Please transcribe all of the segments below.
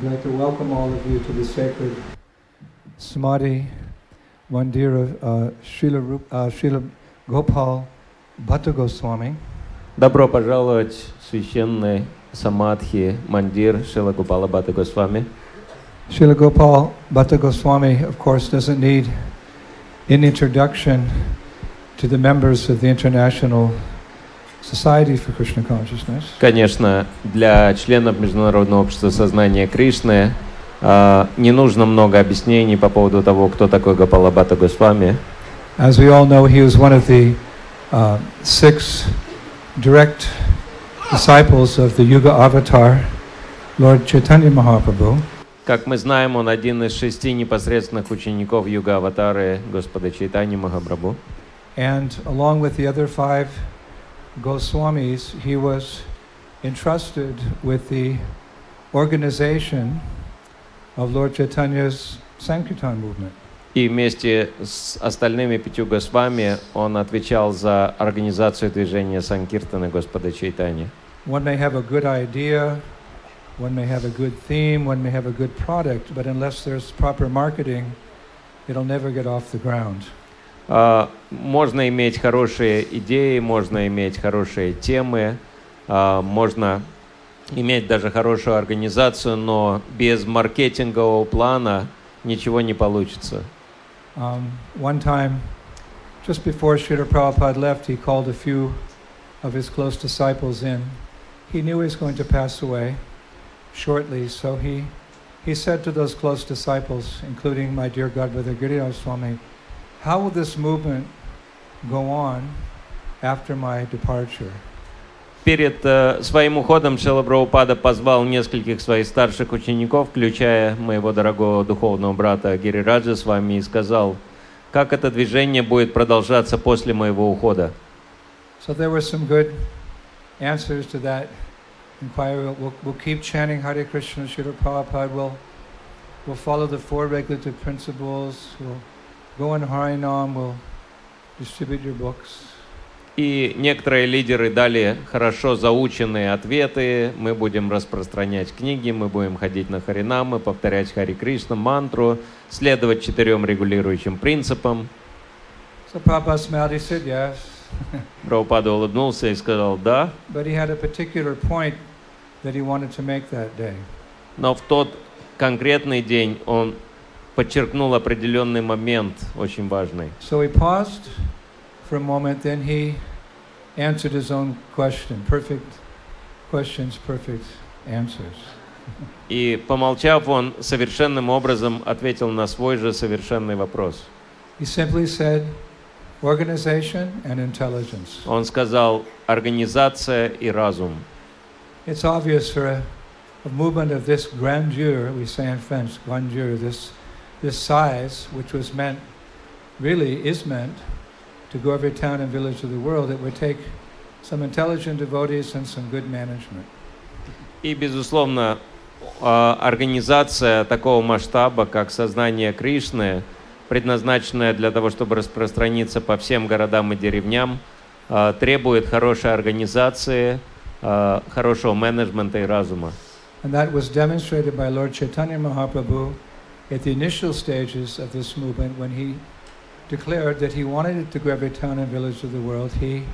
I'd like to welcome all of you to the sacred Samadhi Mandir of Srila Gopal Bhatta Goswami. Добро пожаловать в священный Самадхи Мандир Шрила Гопала Бхатта Госвами. Srila Gopal Bhatta Goswami, of course, doesn't need an introduction to the members of the International Society for Krishna Consciousness. Конечно, для членов Международного общества сознания Кришны не нужно много объяснений по поводу того, кто такой Гопала Бхатта Госвами. As we all know, he was one of the 6 direct disciples of the Yuga Avatar, Lord Chaitanya Mahaprabhu. Как мы знаем, он один из 6 непосредственных учеников Юга Аватары Господа Чайтаньи Махапрабху. And along with the other 5 Goswamis, he was entrusted with the organization of Lord Chaitanya's Sankirtan movement. И вместе с остальными 5 Госвами он отвечал за организацию движения Санкиртаны Господа Чайтаньи. One may have a good idea, one may have a good theme, one may have a good product, but unless there's proper marketing, it'll never get off the ground. Можно иметь хорошие идеи, можно иметь хорошие темы, можно иметь даже хорошую организацию, но без маркетингового плана ничего не получится. One time, just before Srila Prabhupada left, he called a few of his close disciples in. He knew he was going to pass away shortly, so he said to those close disciples, including my dear Godbrother Giriraj Swami, how will this movement go on after my departure? Перед своим уходом Шрила Прабхупада позвал нескольких своих старших учеников, включая моего дорогого духовного брата Гирираджа с вами, и сказал, как это движение будет продолжаться после моего ухода. So there were some good answers to that inquiry. We'll keep chanting Hare Krishna, Srila Prabhupada. We'll follow the 4 regulative principles. We'll go in Harinam. We'll distribute your books. И некоторые лидеры дали хорошо заученные ответы. Мы будем распространять книги, мы будем ходить на Харинамы, повторять Хари Кришна мантру, следовать 4 регулирующим принципам. So Prabhupada smiled. He said yes. Прабхупада улыбнулся и сказал да. But he had a particular point that he wanted to make that day. Но в тот конкретный день он подчеркнул определенный момент, очень важный. So he paused for a moment, then he answered his own question. Perfect questions, perfect answers. И, помолчав, он совершенным образом ответил на свой же совершенный вопрос. He simply said, organization and intelligence. Он сказал, организация и разум. It's obvious for a movement of this grandeur, we say in French, grandeur, this size, which was meant, really is meant, to go every town and village of the world, it would take some intelligent devotees and some good management. И, безусловно, организация такого масштаба, как сознание Кришны, предназначенная для того, чтобы распространиться по всем городам и деревням, требует хорошей организации, хорошего менеджмента и разума. And that was demonstrated by Lord Chaitanya Mahaprabhu at the initial stages of this movement when he declared that he wanted it to go every town and village of the world. He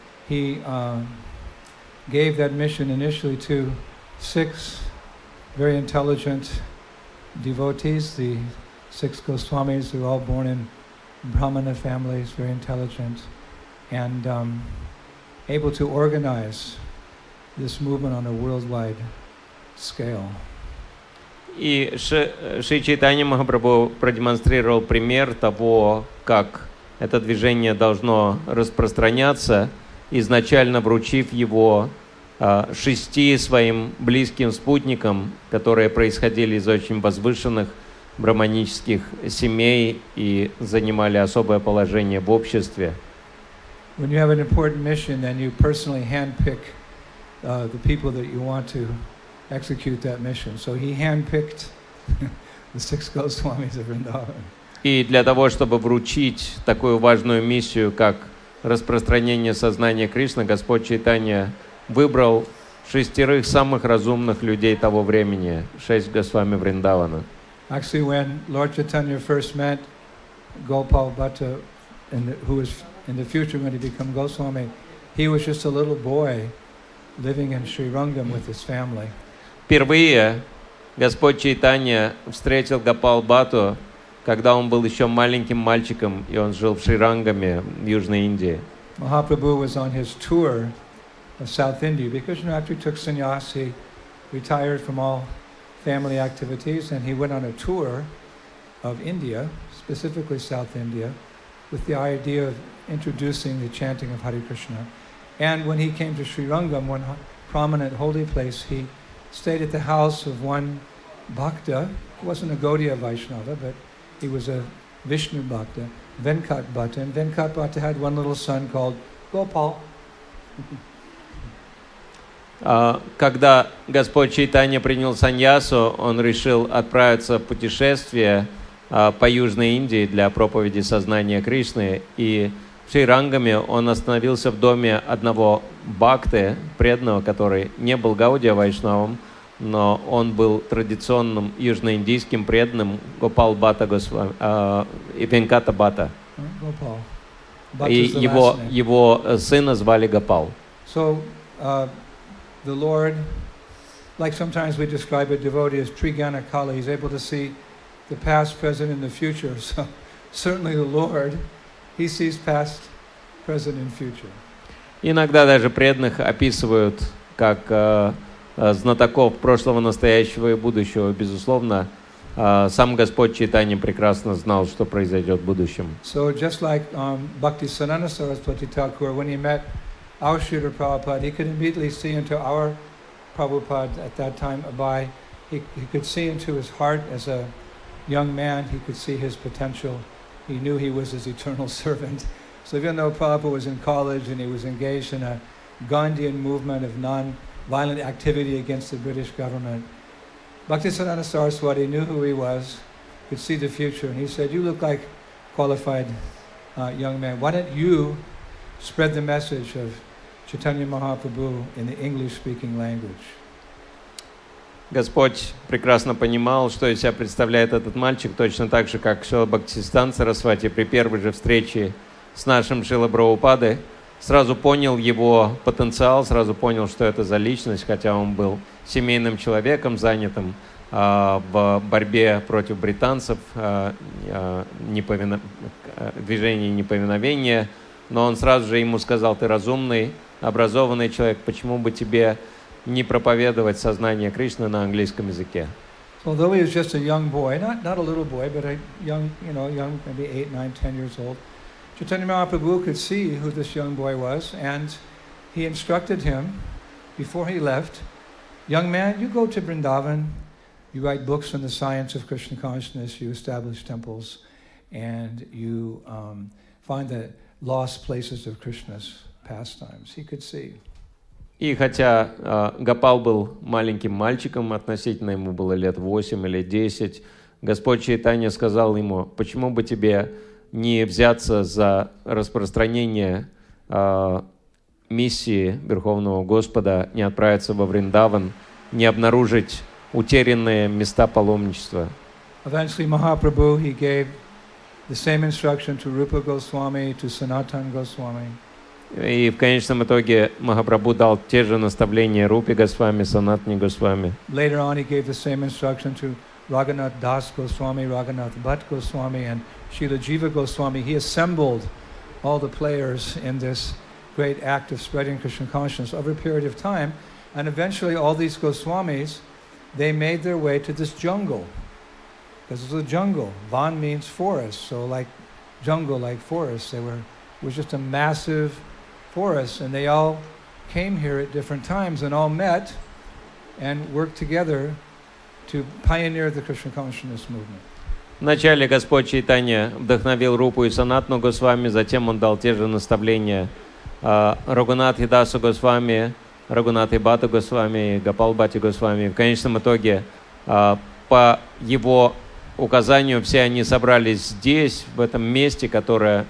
gave that mission initially to 6 very intelligent devotees, the 6 Goswamis who were all born in Brahmana families, very intelligent, and able to organize this movement on a worldwide scale. И Шри Чайтанья Махапрабху продемонстрировал пример того, как это движение должно распространяться, изначально вручив его 6 своим близким спутникам, которые происходили из очень возвышенных брахманических семей и занимали особое положение в обществе. When you have an important mission, then you personally handpick the people that you want to execute that mission. So he handpicked the 6 Goswamis of Vrindavan. И для того, чтобы вручить такую важную миссию, как распространение сознания Кришны, Господь Чайтанья выбрал 6 самых разумных людей того времени, 6 Госвами Вриндавана. Actually, when Lord Chaitanya first met Gopal Bhatta, who was in the future going to become Goswami, he was just a little boy living in Sri Rangam with his family. Впервые Господь Чайтанья встретил Гопал Бхатту, когда он был еще маленьким мальчиком, и он жил в Шрирангаме, в Южной Индии. Mahaprabhu was on his tour of South India because, after he took sannyas, he retired from all family activities, and he went on a tour of India, specifically South India, with the idea of introducing the chanting of Hare Krishna. And when he came to Sri Rangam, one prominent holy place, he stayed at the house of one Bhakta. He wasn't a Gaudiya Vaishnava, but he was a Vishnu Bhakta, Venkat Bhatta. And Venkat Bhatta had one little son called Gopal. Когда Господь Чайтанья принял саньясу, он решил отправиться в путешествие по Южной Индии для проповеди сознания Кришны. И в Шрирангаме он остановился в доме одного бхакты, преданного, который не был Гаудия Вайшнавом, но он был традиционным южноиндийским преданным Гопал Бхатта Госвами, и Венката Бхатта. И его сына звали Гопал. So, the Lord, like sometimes we describe a devotee as Trigana Kala, he's able to see the past, present, and the future. So certainly the Lord, he sees past, present, and future. Иногда даже преданных описывают как знатоков прошлого, настоящего и будущего. Безусловно, сам Господь Чайтанья прекрасно знал, что произойдет в будущем. So just like Bhaktisiddhanta Saraswati Thakur, when he met our Srila Prabhupada, he could immediately see into our Prabhupada at that time, Abai. He could see into his heart as a young man. He could see his potential. He knew he was his eternal servant. So even though Prabhupada was in college and he was engaged in a Gandhian movement of non-violent activity against the British government, Bhaktisiddhanta Saraswati knew who he was, could see the future, and he said, "You look like a qualified young man. Why don't you spread the message of Chaitanya Mahaprabhu in the English-speaking language?" Господь прекрасно понимал, что из себя представляет этот мальчик, точно так же, как Шрила Бхактисиданта Сарасвати при первой же встрече с нашим Шрилой Прабхупадой сразу понял его потенциал, сразу понял, что это за личность, хотя он был семейным человеком, занятым в борьбе против британцев, движения неповиновения, но он сразу же ему сказал: ты разумный, образованный человек, почему бы тебе не проповедовать сознание Кришны на английском языке? So although he was just a young boy, not a little boy, but a young, maybe 8, 9, 10 years old, Chaitanya Mahaprabhu could see who this young boy was, and he instructed him before he left, "Young man, you go to Vrindavan, you write books on the science of Krishna consciousness, you establish temples, and you find the lost places of Krishna's pastimes." He could see. И хотя Гопал был маленьким мальчиком, относительно ему было лет 8 или 10, Господь Чайтанья сказал ему: почему бы тебе не взяться за распространение миссии Верховного Господа, не отправиться во Вриндаван, не обнаружить утерянные места паломничества. Eventually Mahaprabhu, he gave the same instruction to Rupa Goswami, to Sanatana Goswami. И в конечном итоге Махапрабху дал те же наставления Рупе Госвами, Санатане Госвами. Later on he gave the same instruction to Raghunath Das Goswami, Raghunath Bhatt Goswami, and Srila Jiva Goswami. He assembled all the players in this great act of spreading Krishna consciousness over a period of time, and eventually all these Goswamis, they made their way to this jungle. This is a jungle. Van means forest, so like jungle, like forest. It was just a massive forest, and they all came here at different times and all met and worked together to pioneer the Krishna consciousness movement. Вначале Господь Чайтанья вдохновил Рупу и Санатану Госвами, затем он дал те же наставления Рагунатхи Дасу Госвами, Рагунатхи Бхатту Госвами, Гопал Бхатти Госвами. В конечном итоге по его указанию все они собрались здесь, в этом месте, которое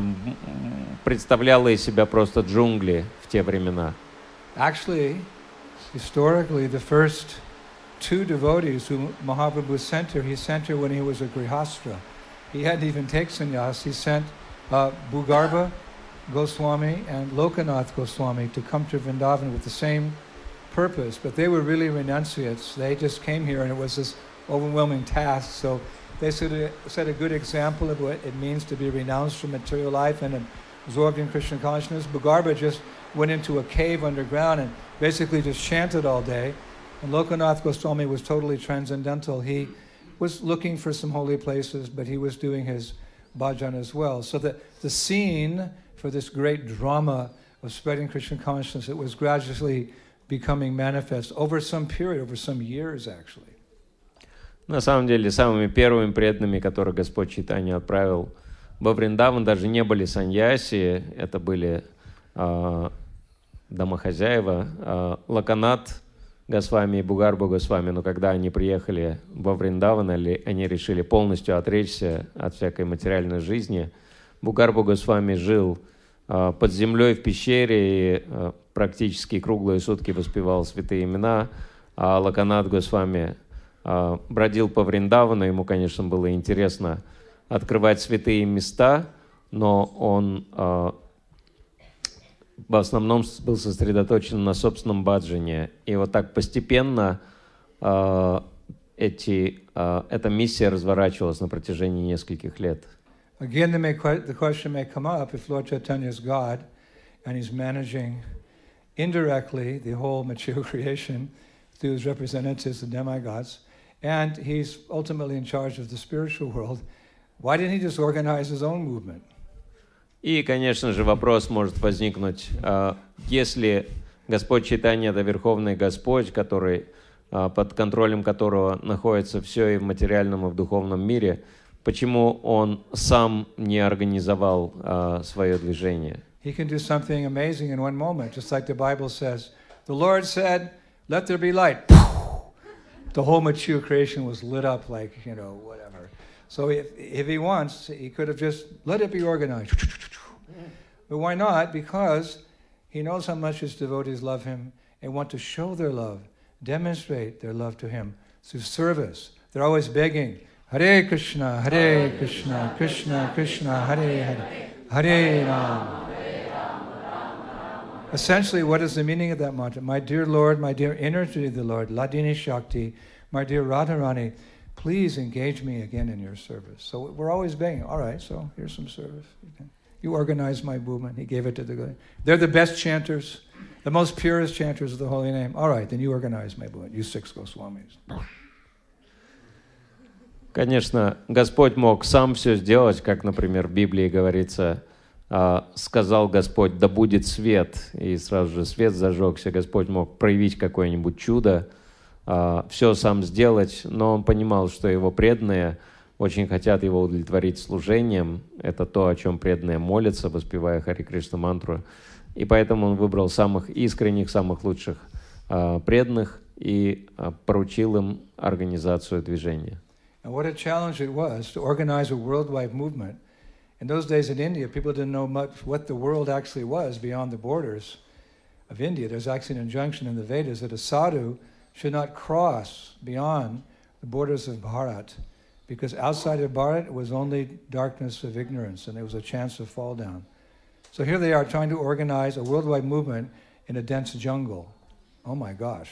представляло из себя просто джунгли в те времена. Actually, historically, the first two devotees who Mahaprabhu sent her, he sent her when he was a grihastra. He hadn't even taken sannyas. He sent Bhugarbha Goswami and Lokanath Goswami to come to Vrindavan with the same purpose, but they were really renunciates. They just came here and it was this overwhelming task. So they set a good example of what it means to be renounced from material life and absorbed in Krishna consciousness. Bhugarbha just went into a cave underground and basically just chanted all day. And Lokanath Goswami was totally transcendental. He was looking for some holy places, but he was doing his bhajan as well. So the scene for this great drama of spreading Krishna consciousness, it was gradually becoming manifest over some period, over some years actually. На самом деле, самыми первыми преданными, которых Господь Чайтанья отправил во Вриндаван, даже не были саньяси, это были домохозяева, Локанат Госвами и Бхугарбха Госвами, но когда они приехали во Вриндаван, они решили полностью отречься от всякой материальной жизни. Бхугарбха Госвами жил под землей в пещере и практически круглые сутки воспевал святые имена, а Локанат Госвами бродил по Вриндавану, ему, конечно, было интересно открывать святые места, но он в основном был сосредоточен на собственном баджане. И вот так постепенно эта миссия разворачивалась на протяжении нескольких лет. Again, the question may come up if Lord Chaitanya is God and he's managing indirectly the whole material creation through his representatives, the demigods, and he's ultimately in charge of the spiritual world. Why didn't he just organize his own movement? И, конечно же, вопрос может возникнуть, если Господь Чайтанья — это Верховный Господь, который, под контролем которого находится все и в материальном, и в духовном мире, почему он сам не организовал свое движение? He can do something amazing in one moment, just like the Bible says. The Lord said, "Let there be light." The whole material creation was lit up like, whatever. So if he wants, he could have just let it be organized. But why not? Because he knows how much his devotees love him and want to show their love, demonstrate their love to him through service. They're always begging, Hare Krishna, Krishna Krishna, Hare Hare, Hare Rama. Essentially, what is the meaning of that mantra? My dear Lord, my dear energy of the Lord, Ladini Shakti, my dear Radharani, please engage me again in your service. So we're always begging, all right, so here's some service. You organize my movement. He gave it to the guy. They're the best chanters, the most purest chanters of the holy name. All right, then you organize my movement, you 6 Goswamis. Конечно, Господь мог сам все сделать, как, например, в Библии говорится, сказал Господь, да будет свет, и сразу же свет зажегся. Господь мог проявить какое-нибудь чудо, все сам сделать, но он понимал, что его преданные очень хотят его удовлетворить служением. Это то, о чем преданные молятся, воспевая Хари Кришна мантру. И поэтому он выбрал самых искренних, самых лучших преданных и поручил им организацию движения. And what a challenge it was to organize a worldwide movement. In those days in India, people didn't know much what the world actually was beyond the borders of India. There's actually an injunction in the Vedas that a sadhu should not cross beyond the borders of Bharat, because outside of Bharat it was only darkness of ignorance and there was a chance of fall down. So here they are trying to organize a worldwide movement in a dense jungle. Oh my gosh.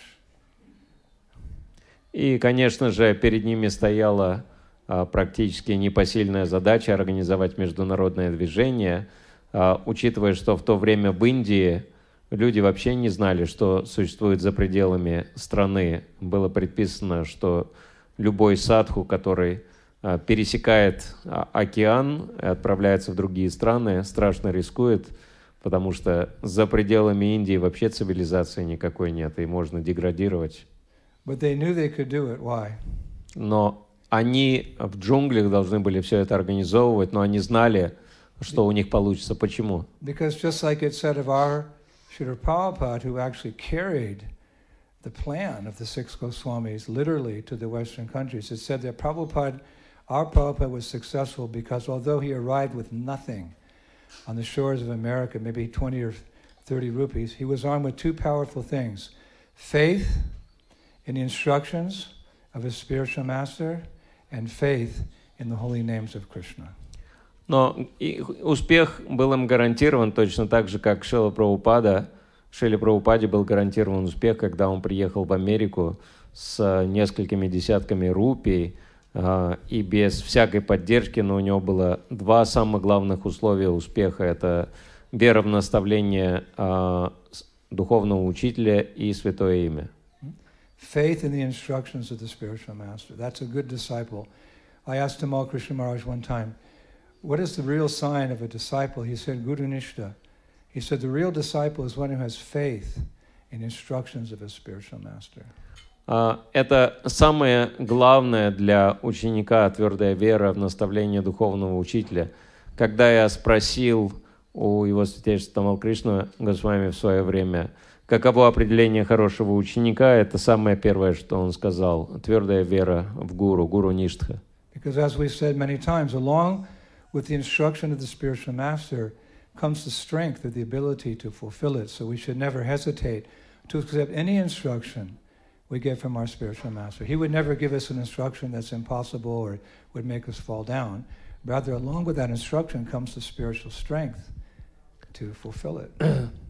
И, конечно же, перед ними стояла практически непосильная задача организовать международное движение, учитывая, что в то время в Индии люди вообще не знали, что существует за пределами страны. Было предписано, что любой садху, который пересекает океан и отправляется в другие страны, страшно рискует, потому что за пределами Индии вообще цивилизации никакой нет, и можно деградировать. But they knew they could do it. Why? Но они в джунглях должны были все это организовывать, но они знали, что у них получится. Почему? Because just like it said of our Srila Prabhupada, who actually carried the plan of the 6 Goswamis literally to the Western countries, it said that our Prabhupada was successful because although he arrived with nothing on the shores of America, maybe 20 or 30 rupees, he was armed with 2 powerful things, faith in the instructions of his spiritual master and faith in the holy names of Krishna. Но успех был им гарантирован точно так же, как Шриле Прабхупаде был гарантирован успех, когда он приехал в Америку с несколькими десятками рупий и без всякой поддержки, но у него было два самых главных условия успеха. Это вера в наставление духовного учителя и святое имя. Faith in the instructions of the spiritual master. That's a good disciple. I asked Tamal Krishna Maharaj one time, what is the real sign of a disciple? He said, Guru Nishta. He said, the real disciple is one who has faith in instructions of a spiritual master. Это самое главное для ученика, твердая вера в наставление духовного учителя. Когда я спросил у его святейшества Тамал Кришна Госвами в свое время, каково определение хорошего ученика, это самое первое, что он сказал. Твердая вера в Гуру Ништха. Because as we've said many times, along with the instruction of the spiritual master comes the strength of the ability to fulfill it. So we should never hesitate to accept any instruction we get from our spiritual master. He would never give us an instruction that's impossible or would make us fall down. Rather, along with that instruction comes the spiritual strength to fulfill it.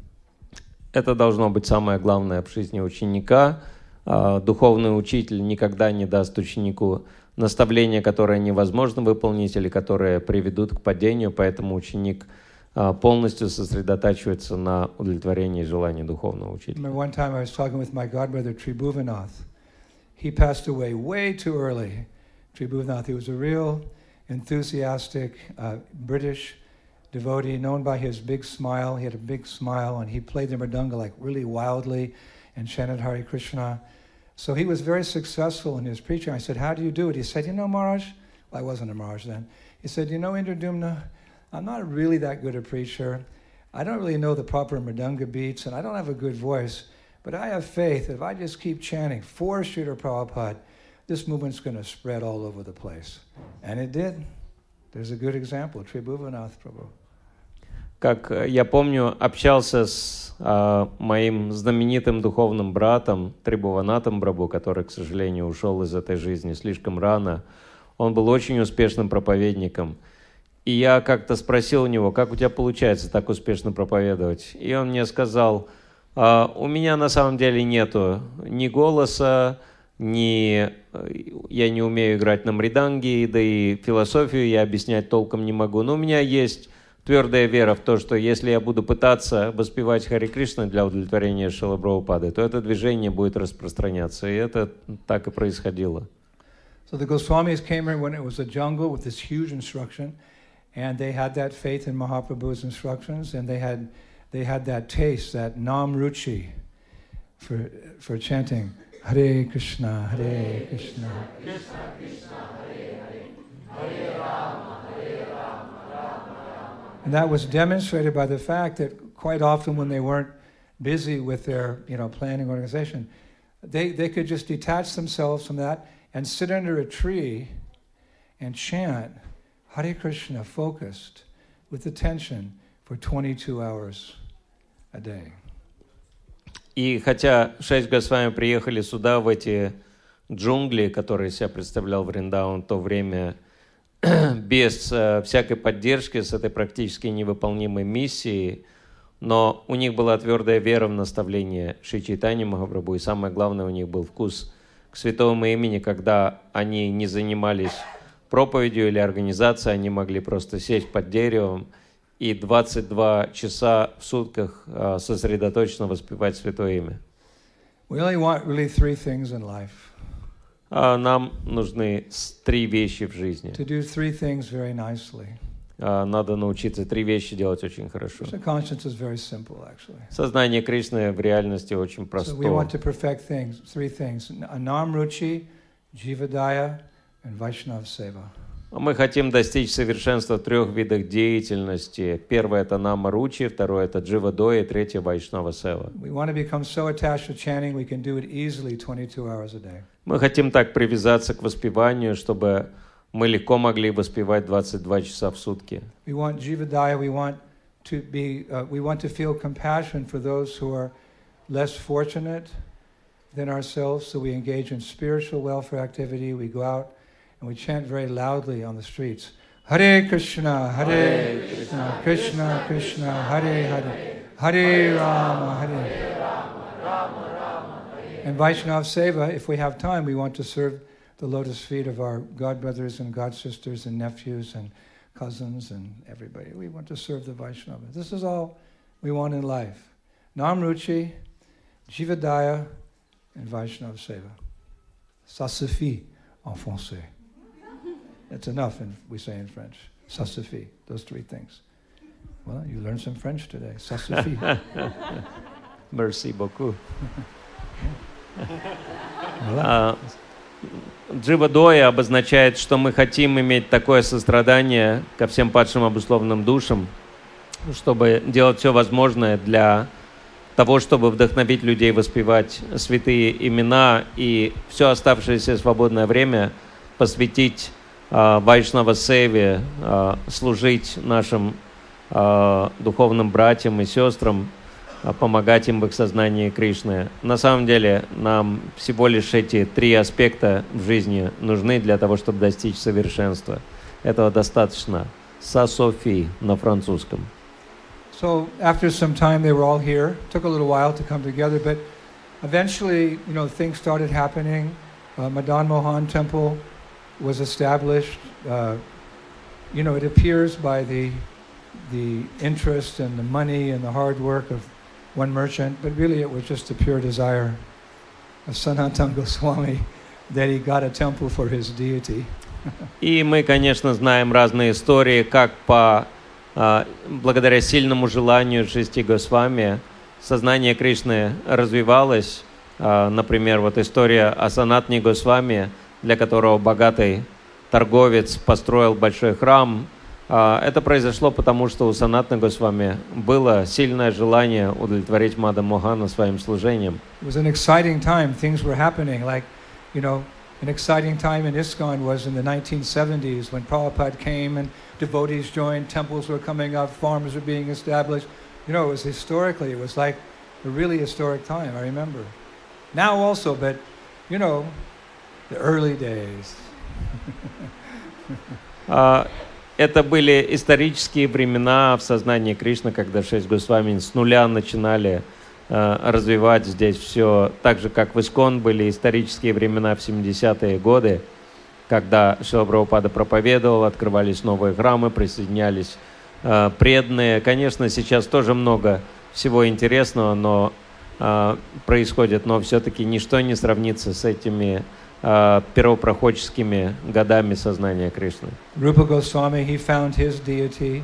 Это должно быть самое главное в жизни ученика. Духовный учитель никогда не даст ученику наставления, которые невозможно выполнить или которые приведут к падению, поэтому ученик полностью сосредотачивается на удовлетворении желаний духовного учителя. One time I was talking with my godbrother Tribhuvanath. He passed away way too early. Tribhuvanath, he was a real enthusiastic British devotee, known by his big smile. He had a big smile, and he played the mridanga like really wildly and chanted Hare Krishna. So he was very successful in his preaching. I said, how do you do it? He said, Maharaj, well, I wasn't a Maharaj then. He said, Indradumna, I'm not really that good a preacher. I don't really know the proper mridanga beats, and I don't have a good voice, but I have faith that if I just keep chanting for Srila Prabhupada, this movement's going to spread all over the place. And it did. There's a good example, Tribhuvanath Prabhu. Как я помню, общался с моим знаменитым духовным братом Трибхуванатом Прабху, который, к сожалению, ушел из этой жизни слишком рано. Он был очень успешным проповедником. И я как-то спросил у него, как у тебя получается так успешно проповедовать? И он мне сказал, у меня на самом деле нету ни голоса, я не умею играть на мриданге, да и философию я объяснять толком не могу. Но у меня есть твердая вера в то, что если я буду пытаться воспевать Харе Кришна для удовлетворения Шрилы Прабхупады, то это движение будет распространяться. И это так и происходило. So the Goswamis came here when it was a jungle with this huge instruction, and they had that faith in Mahaprabhu's instructions, and they had that taste, that nam ruchi for chanting Hare Krishna, Hare Krishna, Krishna Krishna, Hare Hare, Hare Rama, Hare Rama, Rama Rama. And that was demonstrated by the fact that quite often when they weren't busy with their, planning organization, they could just detach themselves from that and sit under a tree and chant Hare Krishna focused with attention for 22 hours a day. И хотя 6 Госвами приехали сюда, в эти джунгли, которые себя представлял Вриндаун в то время, без всякой поддержки, с этой практически невыполнимой миссией, но у них была твердая вера в наставление Шри Чайтаньи Махапрабху, и самое главное, у них был вкус к святому имени, когда они не занимались проповедью или организацией, они могли просто сесть под деревом и 22 часа в сутках сосредоточенно воспевать святое имя. We only want really three things in life. Нам нужны 3 вещи в жизни. To do three things very nicely. Надо научиться 3 вещи делать очень хорошо. Krishna consciousness is very simple, actually. Сознание Кришны в реальности очень So we простое. want to perfect three things: Nam Ruchi, Jivadaya, and Vaishnav Seva. Мы хотим достичь совершенства в 3 видах деятельности. Первое – это Нама Ручи, второе – это Дживадоя, третье – Вайшнава Сева. We want to become so attached to chanting we can do it easily 22 hours a day. Мы хотим так привязаться к воспеванию, чтобы мы легко могли воспевать 22 часа в сутки. We want Jivadaya, we want to feel compassion for those who are less fortunate than ourselves, so we engage in spiritual welfare activity. We go out and we chant very loudly on the streets. Hare Krishna, Hare Krishna, Krishna Krishna, Hare Hare, Hare Rama, Hare Rama. And Vaishnava Seva, if we have time, we want to serve the lotus feet of our godbrothers and godsisters and nephews and cousins and everybody. We want to serve the Vaishnava. This is all we want in life. Namruchi, Jivadaya, and Vaishnava Seva. Ça suffit en français. That's enough, we say in French. Ça suffit, those three things. Well, you learned some French today. Ça suffit. Merci beaucoup. Voilà. Джива-доя обозначает, что мы хотим иметь такое сострадание ко всем падшим обусловленным душам, чтобы делать все возможное для того, чтобы вдохновить людей воспевать святые имена и все оставшееся свободное время посвятить Вайшнава Севе, служить нашим духовным братьям и сестрам, помогать им в их сознании Кришны. На самом деле нам всего лишь эти три аспекта в жизни нужны для того, чтобы достичь совершенства. Этого достаточно. Са Софи на французском. So after some time they were all here. It took a little while to come together, but eventually, things started happening. Madan Mohan Temple was established. It appears by the interest and the money and the hard work of one merchant, but really it was just a pure desire of Sanatana Goswami that he got a temple for his deity. И мы, конечно, знаем разные истории, как благодаря сильному желанию шести Госвами сознание Кришны развивалось. Например, вот история о Санатане Госвами, для которого богатый торговец построил большой храм. Это произошло потому, что у Санатана Госвами было сильное желание удовлетворить Мадана Мохана своим служением. It was an exciting time. Things were happening. An exciting time in ISKCON was in the 1970s when Prabhupada came and devotees joined, temples were coming up, farms were being established. It was historically, it was like a really historic time, I remember. Now also, but, the early days. Это были исторические времена в сознании Кришны, когда шесть Госвами с нуля начинали развивать здесь все, так же, как в ИСККОН были исторические времена в 70-е годы, когда Шрила Прабхупада проповедовал, открывались новые храмы, присоединялись преданные. Конечно, сейчас тоже много всего интересного, но происходит, но все-таки ничто не сравнится с этими первопроходческими годами сознания Кришны. Rupa Goswami, he found his deity,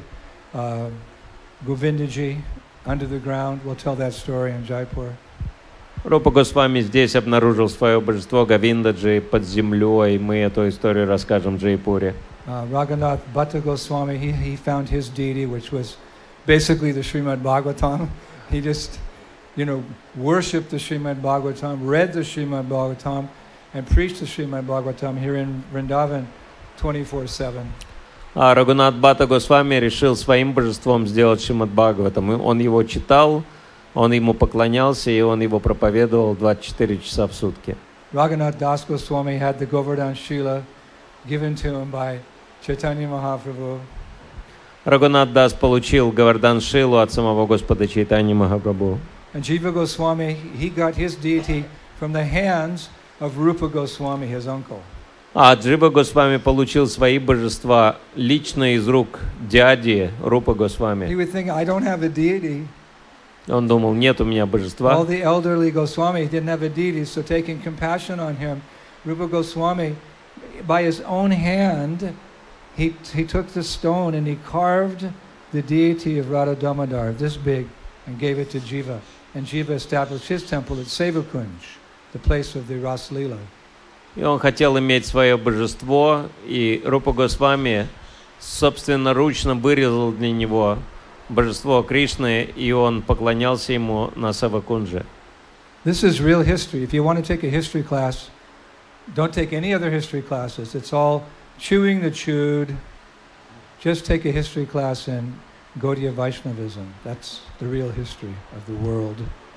Govindaji, under the ground. We'll tell that story in Jaipur. Рупа Госвами здесь обнаружил свое божество Говиндаджи под землей. Мы эту историю расскажем в Джайпуре. Raghunath Bhatta Goswami, he found his deity, which was basically the Srimad Bhagavatam. He just, worshipped the Srimad Bhagavatam, read the Srimad Bhagavatam, and preached the Srimad Bhagavatam here in Vrindavan 24/7. А Рагунат Бхатта Госвами решил своим божеством сделать Шримад Бхагаватам. Он его читал, он ему поклонялся, и он его проповедовал 24 часа в сутки. Raghunath Das Goswami had the Govardhan Shila given to him by Chaitanya Mahaprabhu. Рагунат Дас получил Говардан Шилу от самого Господа Чайтаньи Махапрабху. And Jiva Goswami, he got his deity from the hands of Rupa Goswami, his uncle. А Джива Госвами получил свои божества лично из рук дяди Рупа He Госвами. would think, I don't have a deity. Он думал, нет у меня All божества. the elderly Goswami didn't have a deity, so taking compassion on him, Rupa Goswami, by his own hand, he took the stone and he carved the deity of Radha Damodar, this big, and gave it to Jiva. And Jiva established his temple at Sevakunj, the place of the Ras Leela. И он хотел иметь свое божество, и Рупа Госвами собственноручно вырезал для него божество Кришны, и он поклонялся ему на Савакунже. This is real history. If you want to take a history class, don't take any other history classes. It's all chewing the chewed. Just take a history class in Gaudiya Vaishnavism. That's the real history of the world.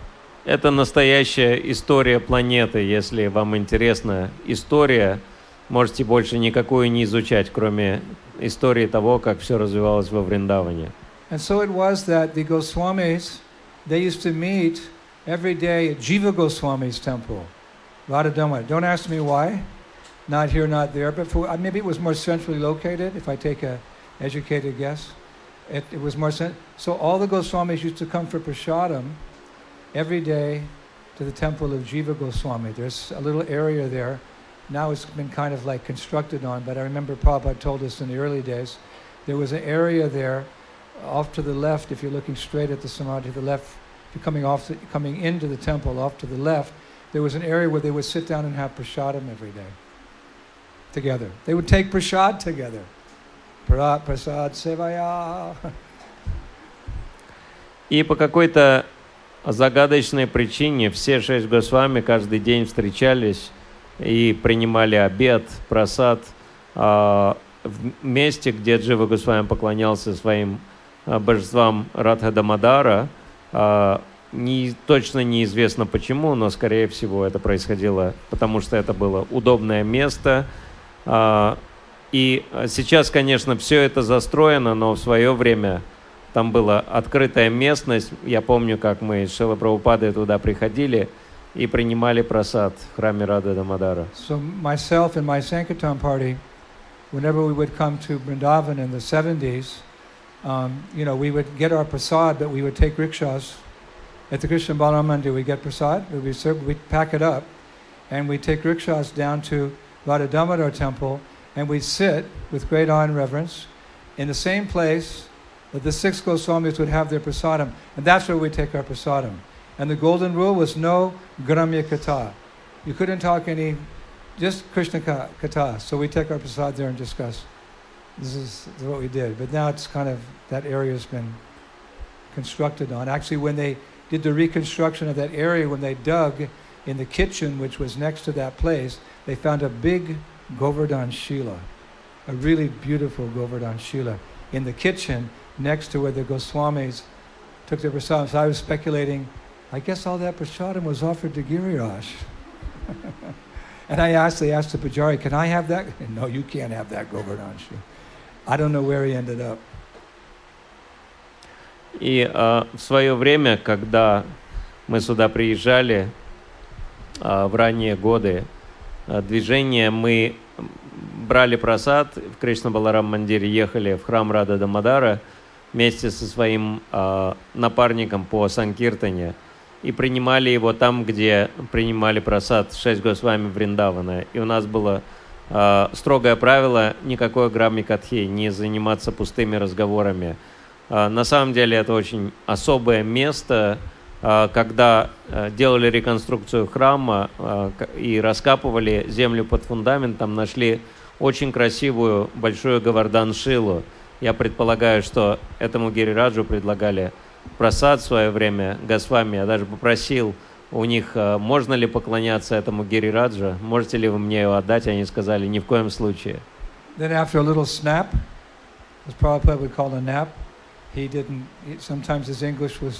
Это настоящая история планеты. Если вам интересна история, можете больше никакую не изучать, кроме истории того, как все развивалось во Вриндаване. And so it was that the Goswamis, they used to meet every day at Jiva Goswami's temple, Radha Damodar. Don't ask me why, not here, not there, but maybe it was more centrally located, if I take an educated guess. It was more so all the Goswamis used to come for prasadam every day to the temple of Jiva Goswami. There's a little area there. Now it's been kind of like constructed on, but I remember Prabhupada told us in the early days, there was an area there off to the left, if you're looking straight at the Samadhi, to the left, if you're coming into the temple, off to the left, there was an area where they would sit down and have prasadam every day, together. They would take prasad together. Prasad sevaya. И по какой-то загадочной причине все 6 Госвами каждый день встречались и принимали обед, прасад в месте, где Джива Госвами поклонялся своим божествам Радха Дамодара. Точно неизвестно почему, но, скорее всего, это происходило, потому что это было удобное место. И сейчас, конечно, все это застроено, но в свое время там была открытая местность. Я помню, как мы с Шрилой Прабхупадой туда приходили и принимали прасад в храме Рады Дамодара. So myself and my Sankirtan party, whenever we would come to Vrindavan in the 70s, we would get our prasad, but we would take rickshaws. At the Krishna Balaram Mandir, we get prasad, we'd pack it up, and we'd take rickshaws down to Radha Damodar temple, and we'd sit with great awe and reverence in the same place that the 6 Goswamis would have their prasadam, and that's where we'd take our prasadam. And the golden rule was no Gramya Katha. You couldn't talk just Krishna Katha. So we take our prasad there and discuss. This is what we did. But now it's kind of, that area has been constructed on. Actually, when they did the reconstruction of that area, when they dug in the kitchen, which was next to that place, they found a big Govardhan Shila, a really beautiful Govardhan Shila in the kitchen next to where the Goswamis took their prasadam. So I was speculating, I guess all that prasadam was offered to Giriraj. And I asked the Pujari, can I have that? No, you can't have that Govardhan Shila. I don't know where he ended up. И в свое время, когда мы сюда приезжали в ранние годы движения, мы брали прасад в Кришна Баларам Мандире, ехали в храм Рада Дамодара вместе со своим напарником по Санкиртане и принимали его там, где принимали прасад 6 Госвами Вриндавана. И у нас было строгое правило никакой грамми катхи, не заниматься пустыми разговорами. На самом деле это очень особое место. Когда делали реконструкцию храма и раскапывали землю под фундаментом, нашли очень красивую большую Говардан-шилу. Я предполагаю, что этому Гирираджу предлагали прасад в свое время Госвами. Я даже попросил у них, можно ли поклоняться этому Гирираджу, можете ли вы мне его отдать? Они сказали, ни в коем случае. Then after a little snap, as Prabhupada would call a nap, sometimes his English was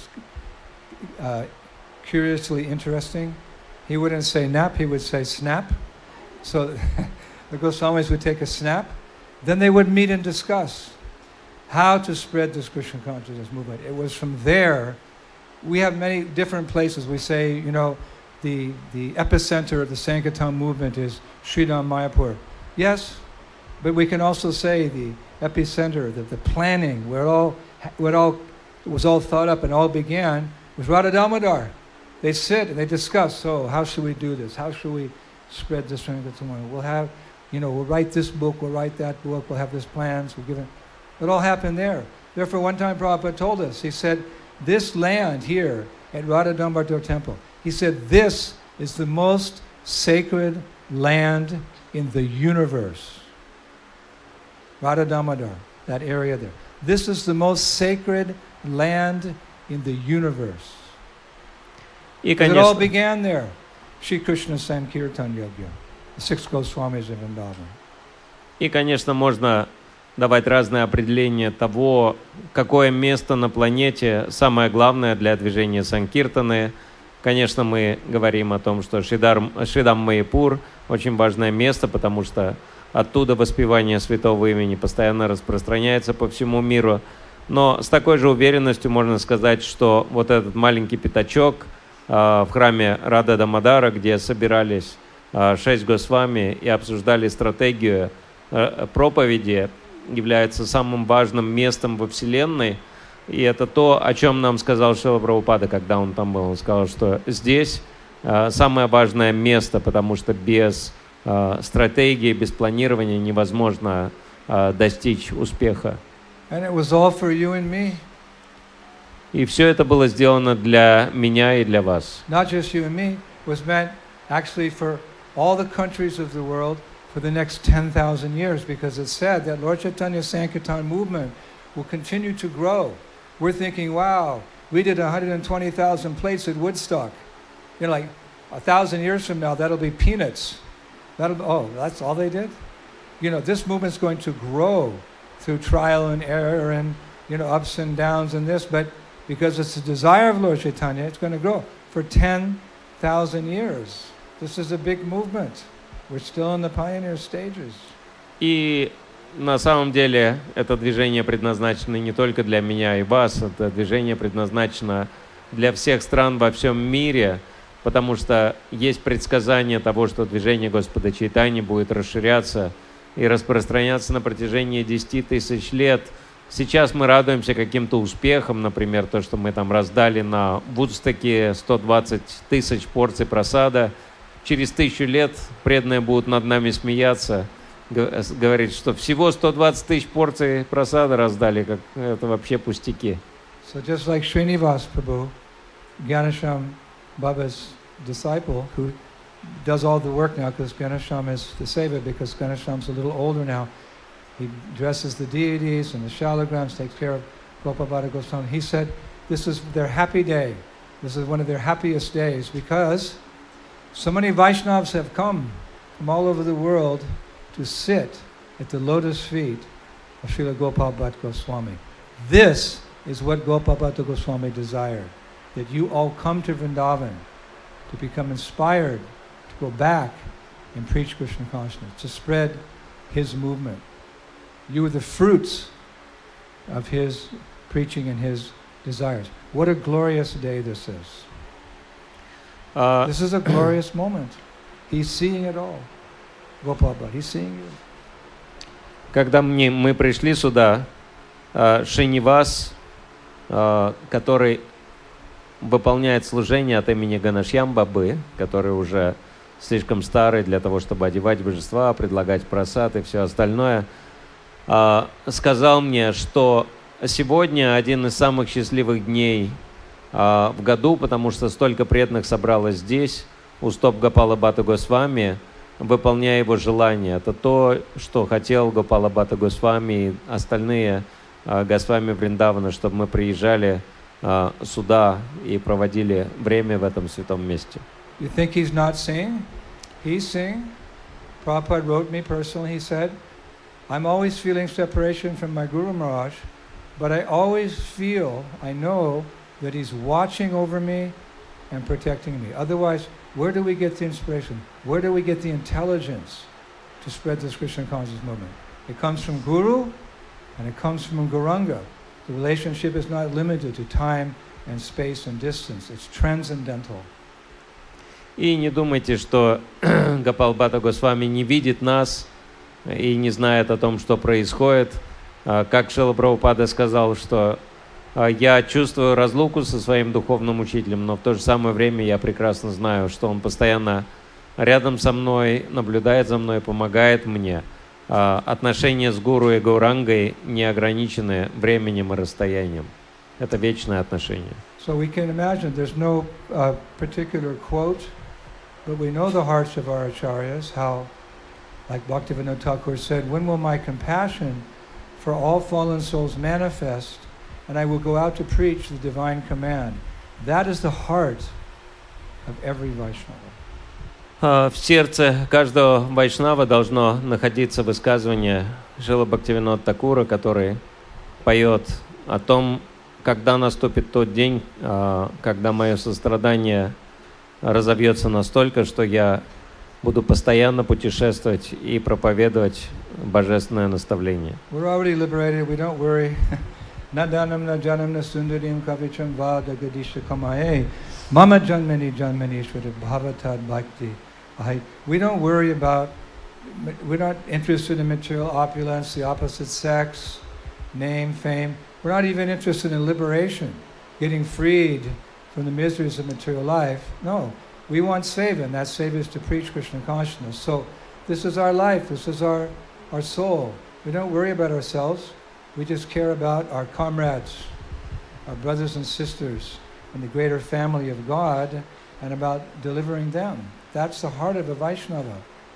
curiously interesting. He wouldn't say nap, he would say snap. So the Goswamis would take a snap. Then they would meet and discuss how to spread this Krishna consciousness movement. It was from there. We have many different places. We say, the epicenter of the Sankirtan movement is Sridham Mayapur. Yes, but we can also say the epicenter, the planning, where it was all thought up and all began, was Radha Damodar. They sit and they discuss, so how should we do this? How should we spread this Sankirtan? We'll have, we'll write this book, we'll write that book, we'll have these plans, we'll give it. It all happened there. Therefore, one time Prabhupada told us, he said, this land here at Radha Damodar Temple, he said, this is the most sacred land in the universe. Radha Damodar, that area there. This is the most sacred land in the universe. It all began there. Shri Krishna Sankirtan Yogya, the 6 Goswamis of Vrindavan. И, конечно, можно давать разные определения того, какое место на планете самое главное для движения Санкиртаны. Конечно, мы говорим о том, что Шридам Майяпур очень важное место, потому что оттуда воспевание святого имени постоянно распространяется по всему миру. Но с такой же уверенностью можно сказать, что вот этот маленький пятачок в храме Рада Дамодара, где собирались 6 Госвами и обсуждали стратегию проповеди, является самым важным местом во Вселенной. И это то, о чем нам сказал Шрила Прабхупада, когда он там был. Он сказал, что здесь самое важное место, потому что без стратегии, без планирования невозможно достичь успеха. And it was all for you and me. И все это было сделано для меня и для вас. Not just you and me, it was meant actually for all the countries of the world for the next 10,000 years, because it's said that Lord Chaitanya Sankirtan movement will continue to grow. We're thinking, wow, we did 120,000 plates at Woodstock. You know, like 1,000 years from now, that'll be peanuts. That's all they did? You know, this movement's going to grow through trial and error and, you know, ups and downs and this, but because it's the desire of Lord Chaitanya, it's going to grow for 10,000 years. This is a big movement. We're still in the pioneer stages. И на самом деле это движение предназначено не только для меня и вас, это движение предназначено для всех стран во всем мире, потому что есть предсказание того, что движение Господа Чайтаньи будет расширяться и распространяться на протяжении 10 тысяч лет. Сейчас мы радуемся каким-то успехам, например, то, что мы там раздали на Вудстоке 120 тысяч порций прасада. Через 1000 лет преданные будут над нами смеяться, говорить, что всего 120 тысяч порций прасада раздали, как это вообще пустяки. So just like Srinivas Prabhu, Gyanesham Baba's disciple, who does all the work now because Gyanesham is the seva, because Gyanesham's a little older now. He dresses the deities and the shalograms, takes care of Gopabhata Goswami. He said this is their happy day. This is one of their happiest days because so many Vaishnavas have come from all over the world to sit at the lotus feet of Srila Gopal Bhatta Goswami. This is what Gopal Bhatta Goswami desired, that you all come to Vrindavan to become inspired, to go back and preach Krishna consciousness, to spread his movement. You are the fruits of his preaching and his desires. What a glorious day this is. This is a glorious moment. He's seeing it all. Gopal Bhatta, he's seeing you. Когда мы пришли сюда, Шринивас, который выполняет служение от имени Ганашьям Бабы, который уже слишком старый для того, чтобы одевать божества, предлагать прасад и все остальное, сказал мне, что сегодня один из самых счастливых дней в году, потому что столько преданных собралось здесь, у стоп Гопала Бхатта Госвами, выполняя его желание. Это то, что хотел Гопала Бхатта Госвами и остальные Госвами Вриндавана, чтобы мы приезжали сюда и проводили время в этом святом месте. You think he's not seeing? He's seeing. Prabhupada wrote me personally, he said, I'm always feeling separation from my Guru Maharaj, but I always feel, I know that he's watching over me and protecting me. Otherwise, where do we get the inspiration? Where do we get the intelligence to spread this Krishna consciousness movement? It comes from Guru and it comes from Gauranga. The relationship is not limited to time and space and distance. It's transcendental. И не думайте, что Гопал Бхатта Госвами не видит нас и не знает о том, что происходит. Как Шрила Прабхупада сказал, что я чувствую разлуку со своим духовным учителем, но в то же самое время я прекрасно знаю, что он постоянно рядом со мной, наблюдает за мной, помогает мне. Отношения с гуру и гаурангой не ограничены временем и расстоянием. Это вечное отношение. So we can imagine there's no particular quote, but we know the hearts of our acharyas, how, like Bhaktivinoda Thakur said, when will my compassion for all fallen souls manifest, and I will go out to preach the divine command. That is the heart of every Vaishnava. В сердце каждого вайшнава должно находиться высказывание Шрилы Бхактивинода Thakura, который поет о том, когда наступит тот день, когда мое сострадание разовьется настолько, что я буду постоянно путешествовать и проповедовать божественное наставление. We're already liberated. We don't worry. Nadanam na janam na sundarim kavicham vada gadisha kamae mama janmani janmani shvata bhavatad bhakti. We don't worry about, we're not interested in material opulence, the opposite sex, name, fame. We're not even interested in liberation, getting freed from the miseries of material life. No, we want seva, and that seva is to preach Krishna consciousness. So this is our life, this is our soul. We don't worry about ourselves. We just care about our comrades, our brothers and sisters in the greater family of God, and about delivering them. That's the heart of a Vaishnava.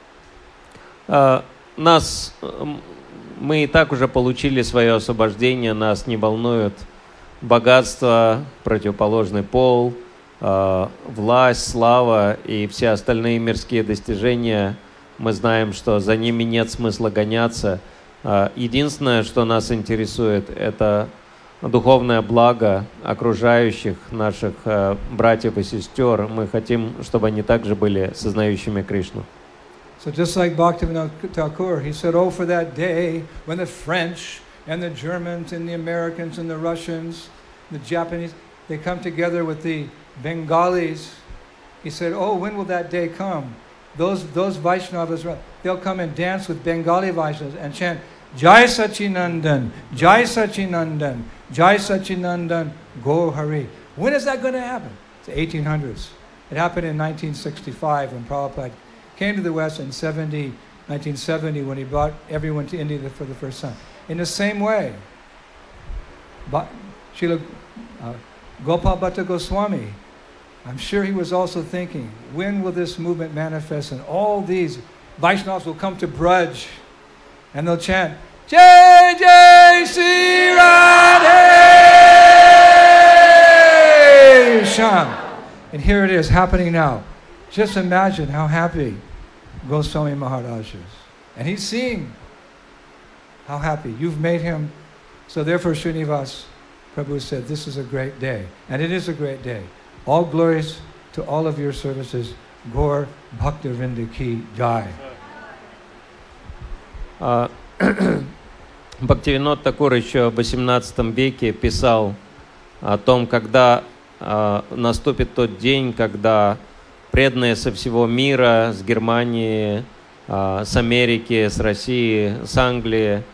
Мы и так уже получили свое освобождение, нас не волнует богатство, противоположный пол, власть, слава и все остальные мирские достижения. Мы знаем, что за ними нет смысла гоняться. Единственное, что нас интересует, это духовное благо окружающих наших братьев и сестер. Мы хотим, чтобы они также были сознающими Кришну. So just like Bhaktivinoda Thakur, he said, oh, for that day when the French and the Germans and the Americans and the Russians, the Japanese, they come together with the Bengalis. He said, oh, when will that day come? Those Vaishnavas, they'll come and dance with Bengali Vaishnavas and chant, Jai Sachinandan, Jai Sachinandan, Jai Sachinandan, Go Hari. When is that going to happen? It's the 1800s. It happened in 1965 when Prabhupada came to the West in 1970 when he brought everyone to India for the first time. In the same way, Srila Gopal Bhatta Goswami, I'm sure he was also thinking, when will this movement manifest? And all these Vaishnavas will come to Braj and they'll chant, Jai Jai Sri Radhe Sham. And here it is happening now. Just imagine how happy Goswami Maharaj is. And he's seeing how happy. You've made him. So therefore Srinivas Prabhu said, this is a great day. And it is a great day. All glories to all of your services. Gaur Bhakta Vrinda Ki Jai. Бхактивинод Такур еще в XVIII веке писал о том, когда наступит тот день, когда преданные со всего мира, с Германии, с Америки, с России, с Англии,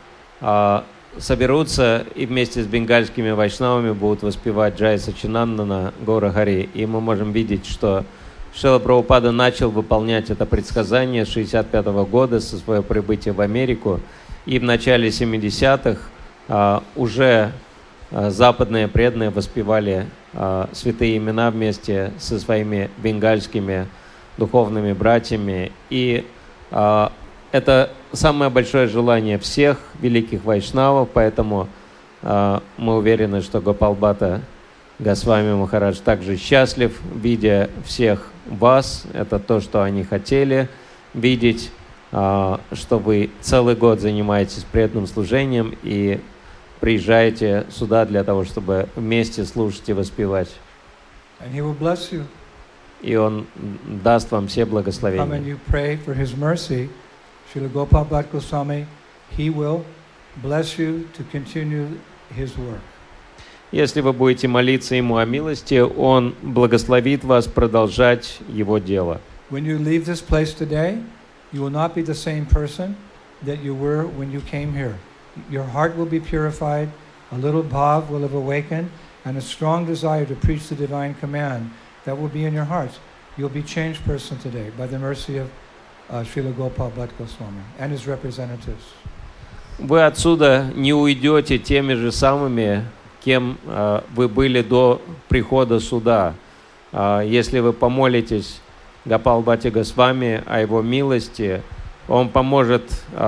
соберутся и вместе с бенгальскими вайшнавами будут воспевать Джай Сачинандана Гора Хари. И мы можем видеть, что Шрила Прабхупада начал выполнять это предсказание с 1965 года, со своего прибытия в Америку. И в начале 70-х уже западные преданные воспевали святые имена вместе со своими бенгальскими духовными братьями. И это самое большое желание всех великих вайшнавов, поэтому мы уверены, что Гопал Бхатта Госвами Махарадж также счастлив, видя всех вас. Это то, что они хотели видеть, что вы целый год занимаетесь преданным служением и приезжаете сюда для того, чтобы вместе слушать и воспевать. And he will bless you. И Он даст вам все Come and благословения. you pray for his mercy. Srila Gopal Bhatta Goswami, he will bless you to continue his work. Если вы будете молиться Ему о милости, Он благословит вас продолжать Его дело. When you leave this place today, you will not be the same person that you were when you came here. Your heart will be purified, a little bhav will have awakened, and a strong desire to preach the divine command that will be in your hearts. You'll be a changed person today by the mercy of Srila Gopal Bhatta Goswami and his representatives. Вы отсюда не уйдете теми же самыми, кем вы были до прихода сюда. Если вы помолитесь Гопал Бхатте Госвами о Его милости, Он поможет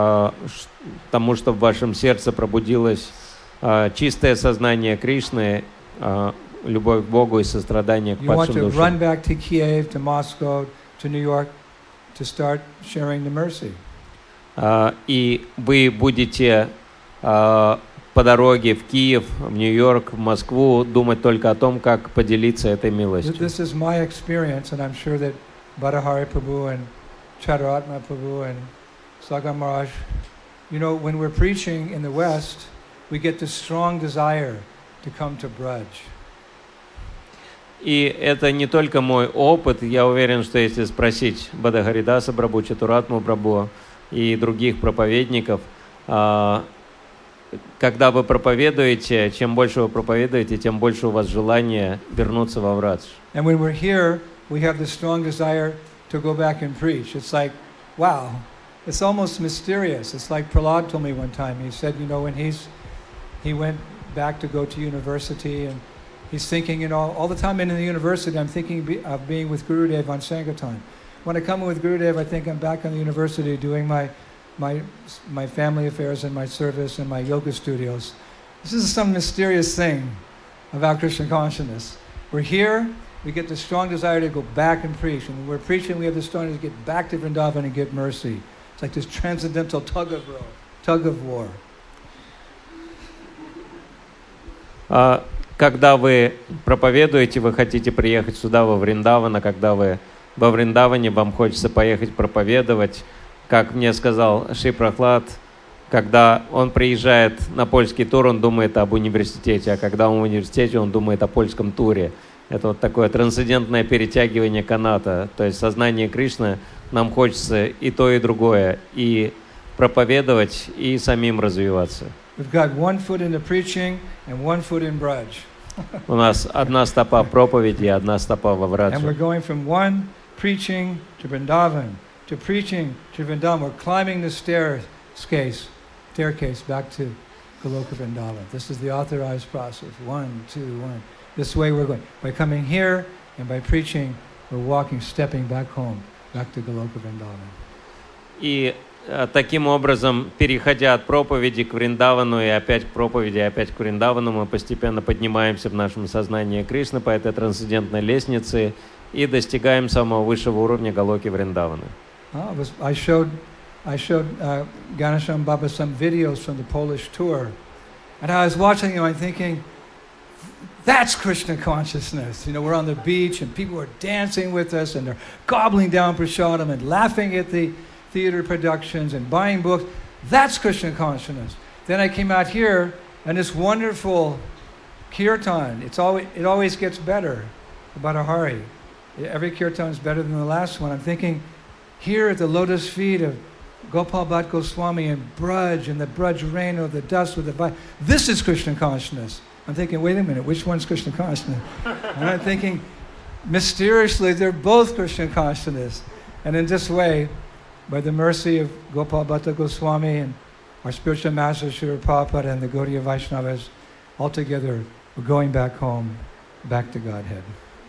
тому, чтобы в вашем сердце пробудилось чистое сознание Кришны, любовь к Богу и сострадание к You want падшим to run душам. back to Kiev, to Moscow, to New York to start sharing the mercy. И вы будете по дороге в Киев, в Нью-Йорк, в Москву думать только о том, как поделиться этой милостью. This is my experience, and I'm sure that Badahari Prabhu and Chadaratma Prabhu and Sagam Maharaj, you know, when we're preaching in the West, we get this strong desire to come to Braj. И это не только мой опыт, я уверен, что если спросить Бадахаридаса Прабху, Чатуратму Прабху и других проповедников, когда вы проповедуете, чем больше вы проповедуете, тем больше у вас желания вернуться во Врадж. And when we're here, we have this strong desire to go back and preach. It's like, wow, it's almost mysterious. It's like Prahlad told me one time. He said, you know, when he went back to go to university, and he's thinking, you know, all the time in the university, I'm thinking of being with Gurudev on Sankirtan. When I come with Gurudev, I think I'm back on the university doing my family affairs and my service and my yoga studios. This is some mysterious thing about Krishna consciousness. We're here, we get the strong desire to go back and preach. And when we're preaching, we have the strong desire to get back to Vrindavan and get mercy. It's like this transcendental tug of war. Когда вы проповедуете, вы хотите приехать сюда, во Вриндаван, а когда вы во Вриндаване, вам хочется поехать проповедовать. Как мне сказал Шри Прахлад, когда он приезжает на польский тур, он думает об университете, а когда он в университете, он думает о польском туре. Это вот такое трансцендентное перетягивание каната. То есть сознание Кришны, нам хочется и то, и другое, и проповедовать, и самим развиваться. We've got one foot in the preaching and one foot in Braj. У нас одна стопа в проповеди и одна стопа во Враджа. And we're going from one preaching to Vrindavan, to preaching to Vrindavan. We're climbing the staircase back to Goloka Vrindavan. This is the authorized process. 1, 2, 1. This way we're going. By coming here and by preaching, we're walking, stepping back home, back to Goloka Vrindavan. И таким образом, переходя от проповеди к Вриндавану и опять к проповеди, и опять к Вриндавану, мы постепенно поднимаемся в нашем сознании Кришны по этой трансцендентной лестнице и достигаем самого высшего уровня Галоки Вриндавана. I showed Ganesham Baba some videos from the Polish tour, and I was watching them. I'm thinking, that's Krishna consciousness. You know, we're on the beach and people are dancing with us, and they're gobbling down prasadam and laughing at the theater productions and buying books. That's Krishna consciousness. Then I came out here, and this wonderful kirtan. It always gets better about a Hari. Every kirtan is better than the last one. I'm thinking, here at the lotus feet of Gopal Bhatt Goswami and Braj, and the Braj rain of the dust with the Bhatt. This is Krishna consciousness. I'm thinking, wait a minute, which one's Krishna consciousness? And I'm thinking, mysteriously, they're both Krishna consciousness. And in this way, by the mercy of Gopal Bhatta Goswami and our spiritual master Srila Prabhupada and the Gaudiya Vaishnavas, all together, we're going back home, back to Godhead.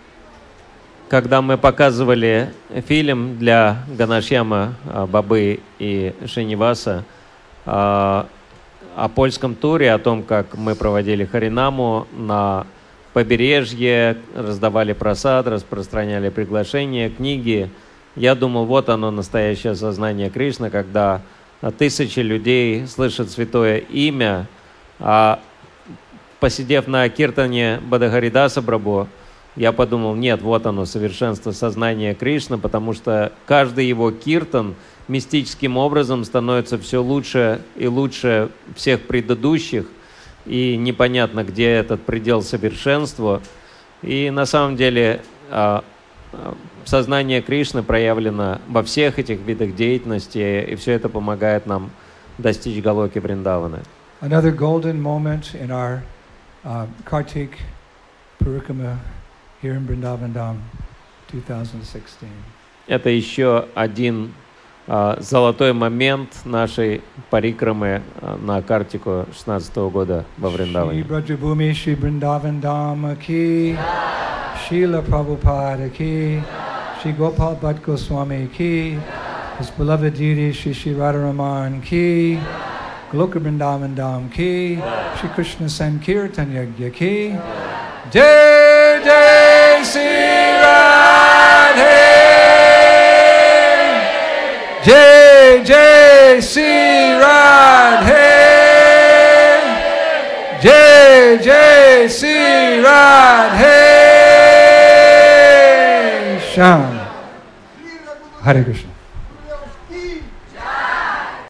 Когда мы показывали фильм для Ганашьяма Бабы и Шриниваса о польском туре, о том, как мы проводили Харинаму на побережье, раздавали просад, распространяли приглашения, книги, я думал, вот оно, настоящее сознание Кришны, когда тысячи людей слышат святое имя, а посидев на киртане Бадахаридаса Прабху, я подумал, нет, вот оно, совершенство сознания Кришны, потому что каждый его киртан мистическим образом становится все лучше и лучше всех предыдущих, и непонятно, где этот предел совершенства. И на самом деле сознание Кришны проявлено во всех этих видах деятельности, и все это помогает нам достичь Галоки Вриндавана. Another golden moment in our Kartik Parikrama here in Vrindavan Dham 2016. Это еще один золотой момент нашей парикрамы на Картику 16 года во Вриндаване. Shri Brajabhumi Shri Vrindavan Dham ki, Srila Prabhupada ki, Shri Gopal Bhatt Goswami ki, His beloved deity Shri Shri Radharaman ki, Goloka Vrindavan Dham ki, Shri Krishna Sankirtan Yagya ki, Jai Jai Shri Radhe, Jai Jai Shri Radhe, Sri Radhe Shyam. Hare Krishna.